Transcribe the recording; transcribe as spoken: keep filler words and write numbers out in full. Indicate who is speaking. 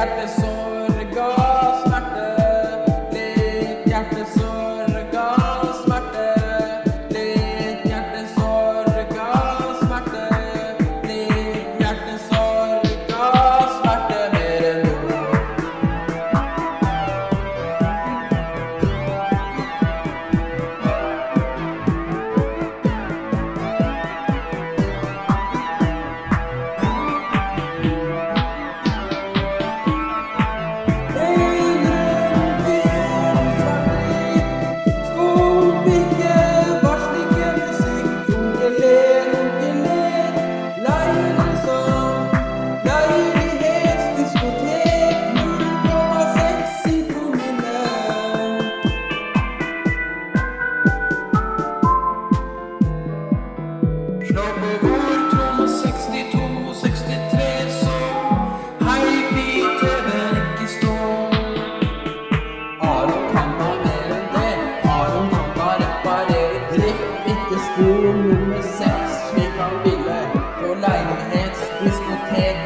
Speaker 1: hjertesorg og smerte. Litt hjertesorg og smerte. Litt hjertesorg og smerte. Litt hjertesorg og smerte mer enn noe. Slå på vår tromme sekstito sekstitre så hei fint hever ikke stå. Aron kan da mer enn det. Aron kan da reparere drikk. Ikke spor nummer seks slik han ville. På leilighetsdiskotek